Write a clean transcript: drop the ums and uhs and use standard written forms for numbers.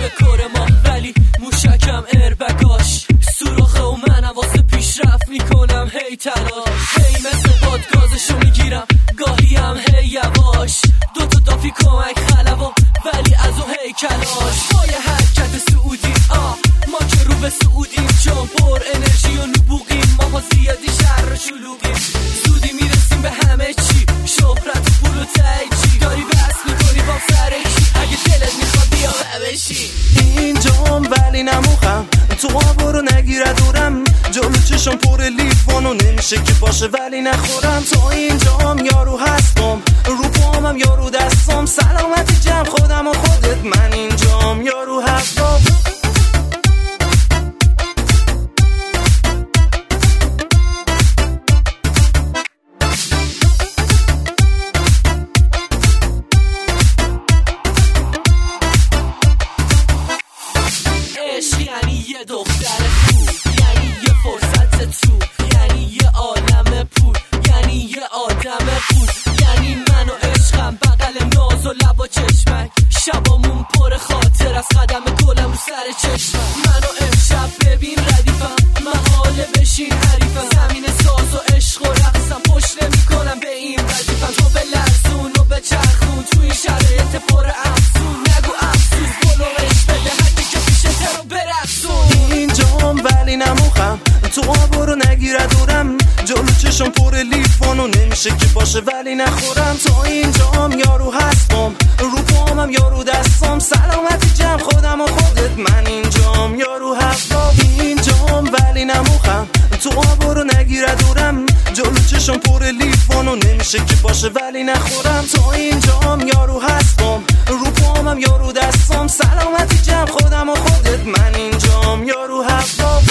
به کار ما، ولی موشکم ایربگاش سوراخه و منم واسه پیشرفت میکنم هی تلاش، هی مثل باد گازشو میگیرم گاهی هم هی یواش، دوتا دافی کمک خلبا ولی از اون هی کلاش، با یه حرکت سعودی ما که رو به سعودیم، چون پر انرژی و نبوغیم، ما با زیادی شهر و شلوغیم، زودی میرسیم به همه چی، شهرت و پول و تایچی، داری بس میکنی با سرشی، اگه دلت میخواد بیا بشی اینجام ولی نموخم، تو برو نگیره دورم، جلو چشم پر لیوانو نمیشه که باشه ولی نخورم، تا اینجام یارو هستم، رو پامم یارو دستم، سلامتی جمع خودم و خودت، من اینجام یارو هستم. یعنی یه دختر خوب، یعنی یه فرصت تو، یعنی یه عالم پول، یعنی یه آدم خوب، یعنی من و عشقم بغل ناز و لب و چشمک، شبامون پر خاطر از قدم گلم رو سر چشمک، منو امشب ببین ردیفم، محاله بشین حریفم، زمین ساز و عشق و رقصم، پشت نمی‌کنم به این ردیفم، تو به لرزون و به چرخون، تو این شرایط پر افسون، نگو افسوس بلوش بده حدی که پیشه رو برقصون. اینجام ولی نموخم، تو برو نگیره دورم، جلو چشم پر لیوانو نمیشه که باشه ولی نخورم، تا اینجام یارو هستم، رو پامم یارو دستم، سلامتی جمع خودم و خودت، من اینجام یارو هستم. اینجام ولی نموخم، تو برو نگیره دورم، جلو چشم پر لیوانو نمیشه که باشه ولی نخورم، تا اینجام یارو هستم، رو پامم یارو دستم، سلامتی جمع خودم و خودت، من اینجام یارو هستم.